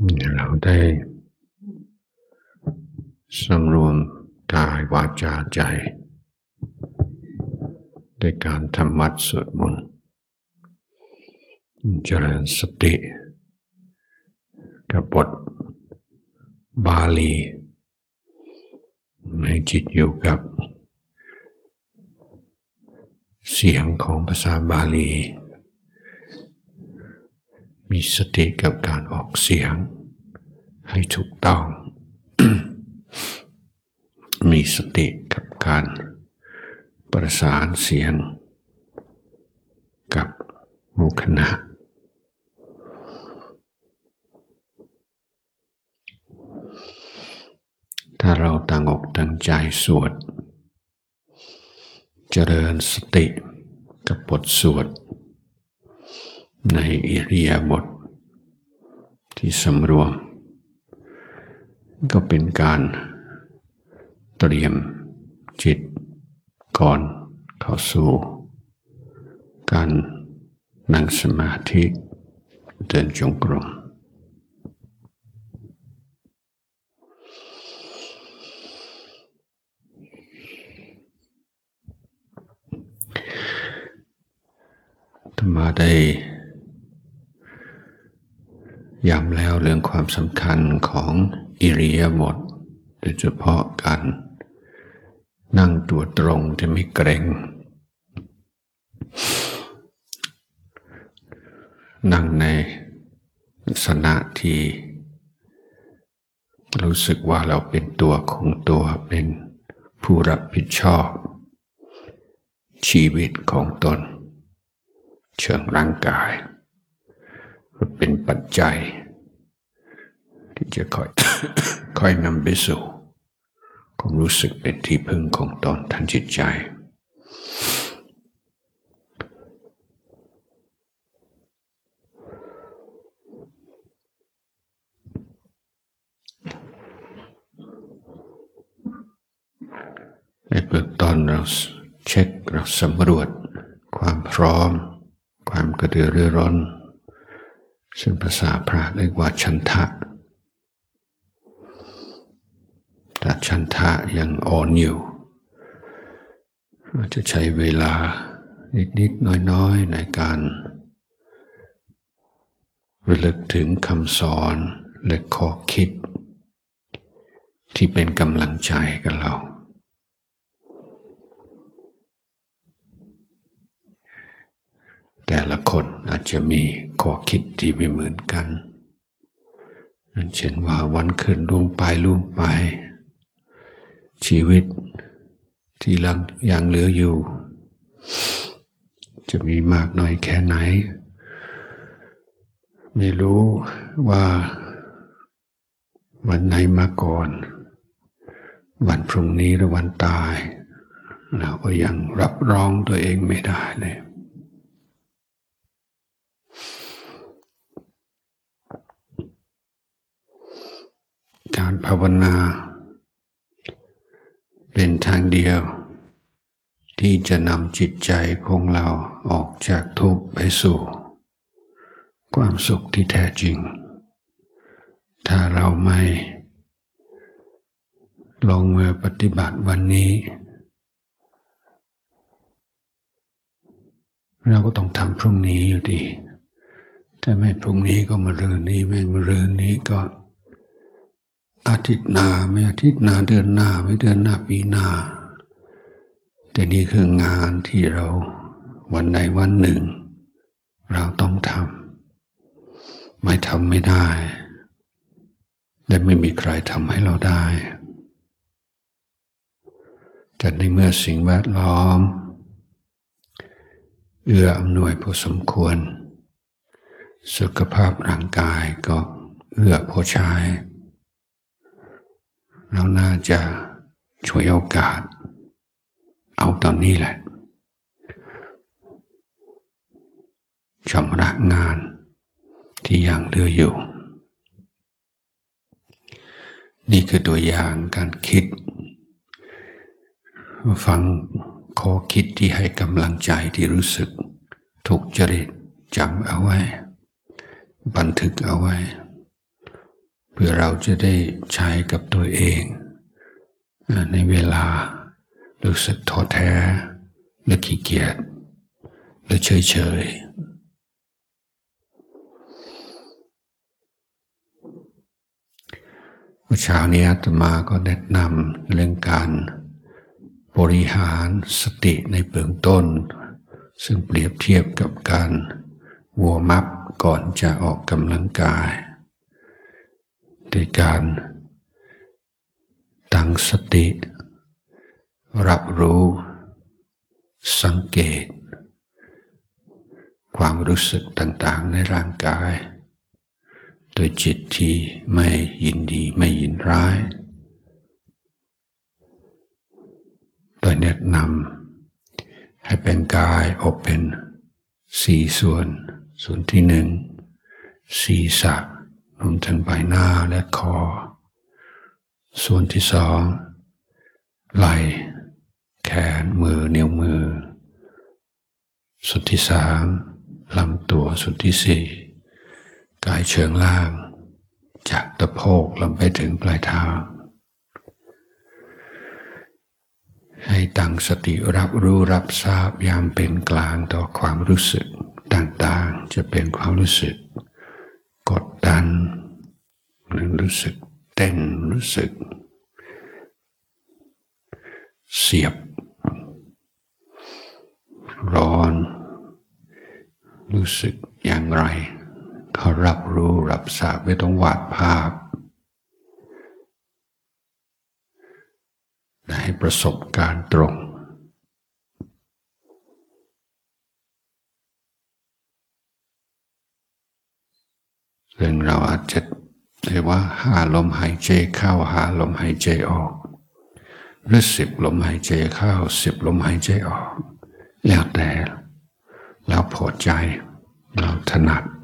เราได้สำรวมกายวาจาใจด้วยการทำวัดสวดมนต์เจริญสติกับบทบาลีให้จิตอยู่กับเสียงของภาษาบาลีมีสติกับการออกเสียงให้ถูกต้อง มีสติกับการประสานเสียงกับหมู่คณะถ้าเราตั้งอกตั้งใจสวดเจริญสติกับบทสวดในอิริยาบถที่สำรวมก็เป็นการเตรียมจิตก่อนเข้าสู่การนั่งสมาธิเดินจงกรมธรรมะได้ย้ำแล้วเรื่องความสำคัญของอิริยาบถโดยเฉพาะการนั่งตัวตรงที่ไม่เกร็งนั่งในลักษณะที่รู้สึกว่าเราเป็นตัวของตัวเป็นผู้รับผิดชอบชีวิตของตนเชิงร่างกายเป็นปัจจัยที่จะค่อยนำไปสู่ความรู้สึกเป็นที่พึ่งของตนทางจิตใจในเบื้องต้นเราเช็คเราสำรวจความพร้อมความกระตือรือร้นซึ่งภาษาพระเรียกว่าฉันทะถ้าฉันทะยังอ่อนอยู่เราจะใช้เวลานิดๆน้อยๆในการระลึกถึงคำสอนและข้อคิดที่เป็นกำลังใจกับเราแต่ละคนอาจจะมีข้อคิดที่ไม่เหมือนกันเช่นว่าวันขึ้นล่วงไปชีวิตที่ยังเหลืออยู่จะมีมากน้อยแค่ไหนไม่รู้ว่าวันไหนมาก่อนวันพรุ่งนี้หรือวันตายเราก็ยังรับรองตัวเองไม่ได้เลยการภาวนาเป็นทางเดียวที่จะนำจิตใจของเราออกจากทุกข์ไปสู่ความสุขที่แท้จริงถ้าเราไม่ลงมือปฏิบัติวันนี้เราก็ต้องทำพรุ่งนี้อยู่ดีถ้าไม่พรุ่งนี้ก็มะรืนนี้ไม่มะรืนนี้ก็อาทิตย์หน้าไม่อาทิตย์หน้าเดือนหน้าไม่เดือนหน้าปีหน้าแต่นี่คืองานที่เราวันใดวันหนึ่งเราต้องทำไม่ทำไม่ได้และไม่มีใครทำให้เราได้แต่ในเมื่อสิ่งแวดล้อมเอื้ออำนวยพอสมควรสุขภาพร่างกายก็เอื้อพอใช้เราน่าจะช่วยโอกาสเอาตอนนี้แหละชำระงานที่ยังเหลืออยู่นี่คือตัวอย่างการคิดฟังข้อคิดที่ให้กำลังใจที่รู้สึกถูกจริตจำเอาไว้บันทึกเอาไว้เพื่อเราจะได้ใช้กับตัวเองในเวลารู้สึกท้อแท้หรือขี้เกียจหรือเฉยเมื่อเช้านี้อาตมาก็แนะนำเรื่องการบริหารสติในเบื้องต้นซึ่งเปรียบเทียบกับการวอร์มอัพก่อนจะออกกำลังกายโดยการตั้งสติรับรู้สังเกตความรู้สึกต่างๆในร่างกายโดยจิตที่ไม่ยินดีไม่ยินร้ายโดยแนะนำให้เป็นกายออกเป็น4 ส่วนที่1ศีรษะรวมถึงใบหน้าและคอส่วนที่2ไหล่แขนมือนิ้วมือส่วนที่3ลำตัวส่วนที่4กายเชิงล่างจากตะโพกลงไปถึงปลายเท้าให้ตั้งสติรับรู้รับทราบยามเป็นกลางต่อความรู้สึกต่างๆจะเป็นความรู้สึกกดดันหรือรู้สึกเต้นรู้สึกเสียบร้อนรู้สึกอย่างไรเขารับรู้รับทราบไม่ต้องวาดภาพและให้ประสบการณ์ตรงซึ่งเราอาจจะเรียกว่าหาลมหายใจเข้าหาลมหายใจออกหรือ10 ลมหายใจเข้า10 ลมหายใจออกแล้วแต่เราพอใจเราถนัด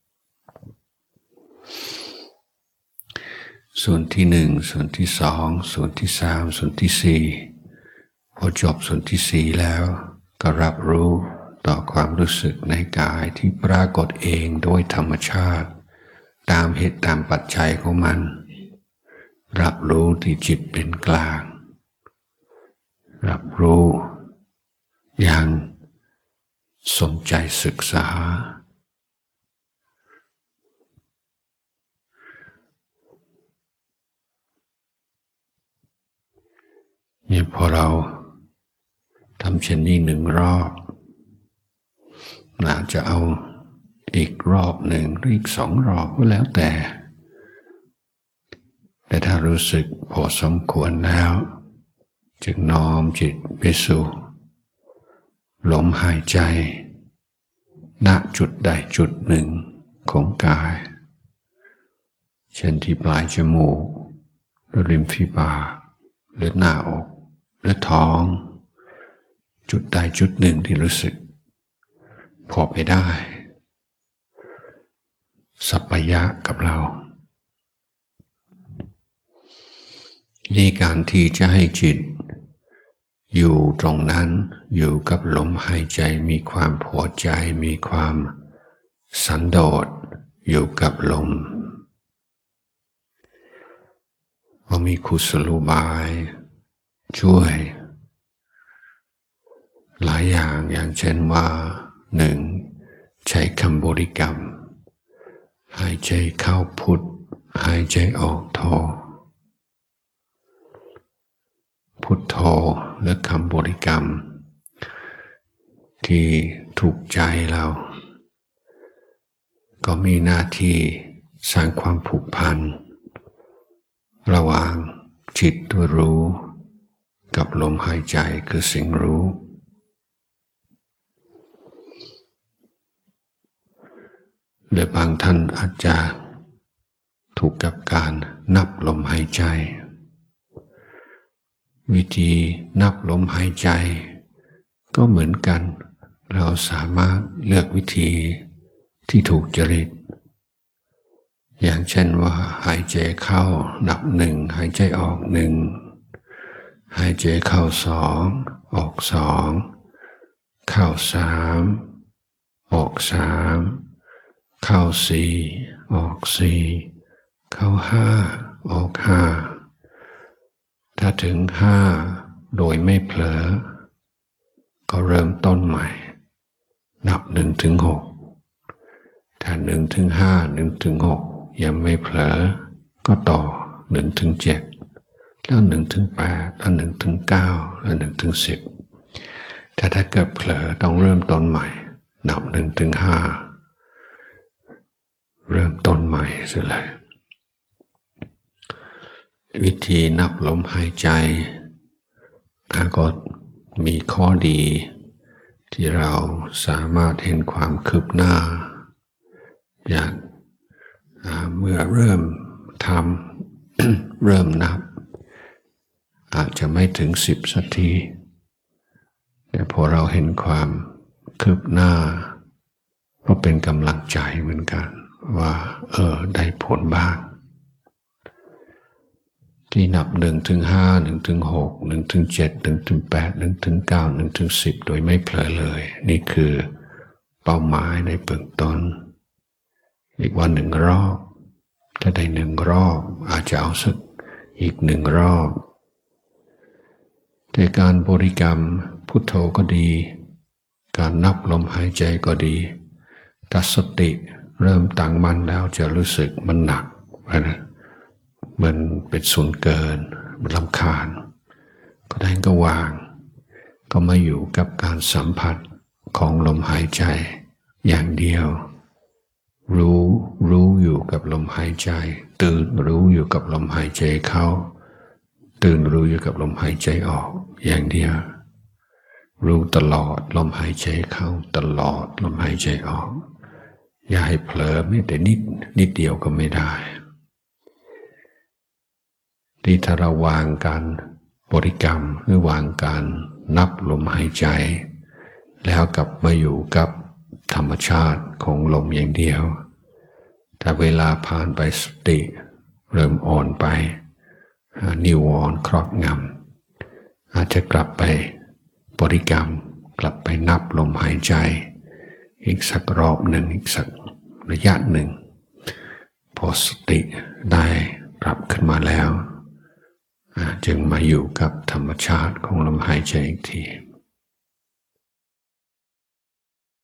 ส่วนที่1ส่วนที่2ส่วนที่3ส่วนที่4พอจบส่วนที่4แล้วก็รับรู้ต่อความรู้สึกในกายที่ปรากฏเองโดยธรรมชาติตามเหตุตามปัจจัยของมันรับรู้ที่จิตเป็นกลางรับรู้อย่างสนใจศึกษาเนี่ยพอเราทำเช่นนี้1 รอบน่าจะเอาอีกรอบ1หรืออีก2 รอบก็แล้วแต่ถ้ารู้สึกพอสมควรแล้วจึงน้อมจิตไปสู่ลมหายใจณจุดใดจุดหนึ่งของกายเช่นที่ปลายจมูกหรือริมฝีปากหรือหน้าอกหรือท้องจุดใดจุดหนึ่งที่รู้สึกพอไปได้สัปปายะกับเรานี่การที่จะให้จิตอยู่ตรงนั้นอยู่กับลมหายใจมีความพอใจมีความสันโดษอยู่กับลมว่ามีกุศโลบายช่วยหลายอย่างเช่นว่า1ใช้คำบริกรรมหายใจเข้าพุทธหายใจออกโธพุทโธหรือคำบริกรรมที่ถูกใจเราก็มีหน้าที่สร้างความผูกพันระหว่างจิตตัวรู้กับลมหายใจคือสิ่งรู้หรือบางท่านอาจจะถูกกับการนับลมหายใจวิธีนับลมหายใจก็เหมือนกันเราสามารถเลือกวิธีที่ถูกจริตอย่างเช่นว่าหายใจเข้านับ1หายใจออก1หายใจเข้า2ออก2เข้า3ออก3เข้า4ออก4 เข้า5ออก5ถ้าถึง5โดยไม่เผลอก็เริ่มต้นใหม่นับ1 ถึง 6ถ้า1 ถึง 5 1 ถึง 6ยังไม่เผลอก็ต่อ1 ถึง 7แล้ว1 ถึง 8แล้ว1 ถึง 9แล้ว1 ถึง 10ถ้าเกิดเผลอต้องเริ่มต้นใหม่นับ1 ถึง 5เริ่มต้นใหม่เสียเลยวิธีนับลมหายใจก็มีข้อดีที่เราสามารถเห็นความคืบหน้าอย่างเมื่อเริ่มทำ เริ่มนับอาจจะไม่ถึง10 นาทีแต่พอเราเห็นความคืบหน้าก็เป็นกำลังใจเหมือนกันว่าได้ผลบ้างที่นับ1 ถึง 5 1 ถึง 6 1 ถึง 7 1 ถึง 8 1 ถึง 9 1 ถึง 10โดยไม่เผลอเลยนี่คือเป้าหมายในเบื้องต้นอีกว่า1 รอบถ้าได้1 รอบอาจจะเอาสักอีก1 รอบแต่การบริกรรมพุทโธก็ดีการนับลมหายใจก็ดีถ้าสติเริ่มตั้งมั่นแล้วจะรู้สึกมันหนักนะมันเป็นส่วนเกินมันรำคาญก็ได้ก็วางก็มาอยู่กับการสัมผัสของลมหายใจอย่างเดียวรู้อยู่กับลมหายใจตื่นรู้อยู่กับลมหายใจเข้าตื่นรู้อยู่กับลมหายใจออกอย่างเดียวรู้ตลอดลมหายใจเข้าตลอดลมหายใจออกอย่าให้เผลอแม้แต่นิดเดียวก็ไม่ได้ที่ถ้าเราวางการบริกรรมหรือวางการนับลมหายใจแล้วกลับมาอยู่กับธรรมชาติของลมอย่างเดียวแต่เวลาผ่านไปสติเริ่มอ่อนไปนิวรณ์ครอบงำอาจจะกลับไปบริกรรมกลับไปนับลมหายใจอีกสักรอบหนึ่งอีกสักระยะหนึ่งพอสติได้กลับขึ้นมาแล้วจึงมาอยู่กับธรรมชาติของลมหายใจอีกที